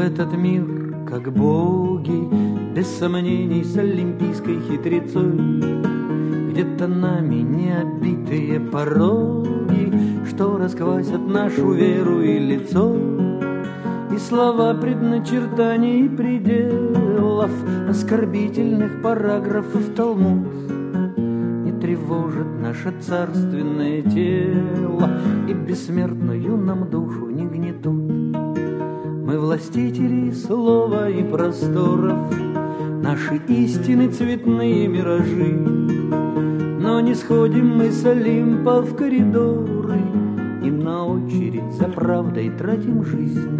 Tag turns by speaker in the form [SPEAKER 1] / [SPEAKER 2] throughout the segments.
[SPEAKER 1] этот мир, как боги, без сомнений с олимпийской хитрецой. Где-то нами необитые пороги, что расквасят нашу веру и лицо. И слова предначертаний и пределов, оскорбительных параграфов Талмуд не тревожит наше царственное тело и бессмертную нам душу не гнетут. Мы властители слова и просторов, наши истины цветные миражи. Но не сходим мы с Олимпа в коридоры, и на очередь за правдой тратим жизнь.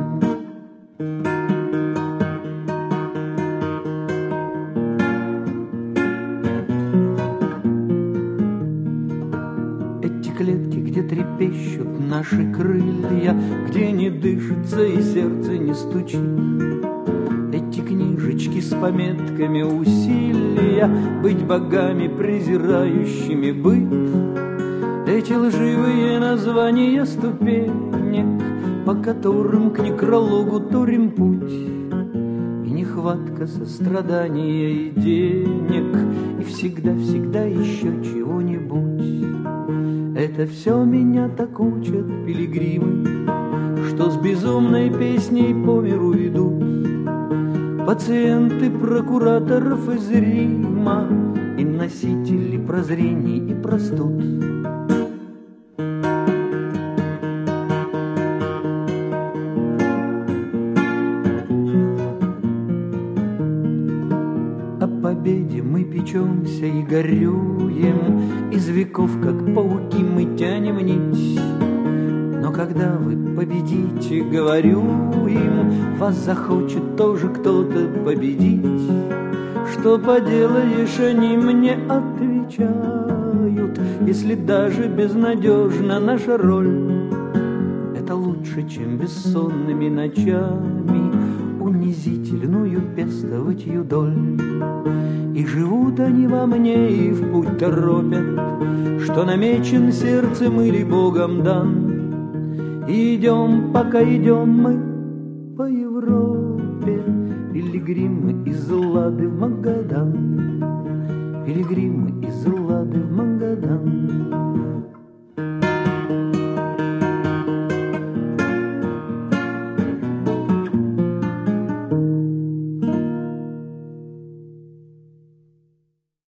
[SPEAKER 1] Эти клетки, где трепещут наши крылья, где не дышится и сердце не стучит. Эти книжечки с пометками усилия быть богами, презирающими быт. Эти лживые названия ступенек, по которым к некрологу турим путь. И нехватка сострадания и денег, и всегда еще чего-нибудь. Это все меня так учат пилигримы, что с безумной песней по миру идут. Пациенты прокураторов из Рима и носители прозрений и простуд. О победе мы печемся и горюем, из веков, как пауки, мы тянем нить. Но когда вы победите, говорю им, вас захочет тоже кто-то победить. Что поделаешь, они мне отвечают, если даже безнадежна наша роль. Это лучше, чем бессонными ночами унизительную пестовать юдоль. И живут они во мне и в путь торопят, что намечен сердцем или Богом дан. И идем, пока идем мы по Европе, пилигримы из Лады в Магадан, пилигримы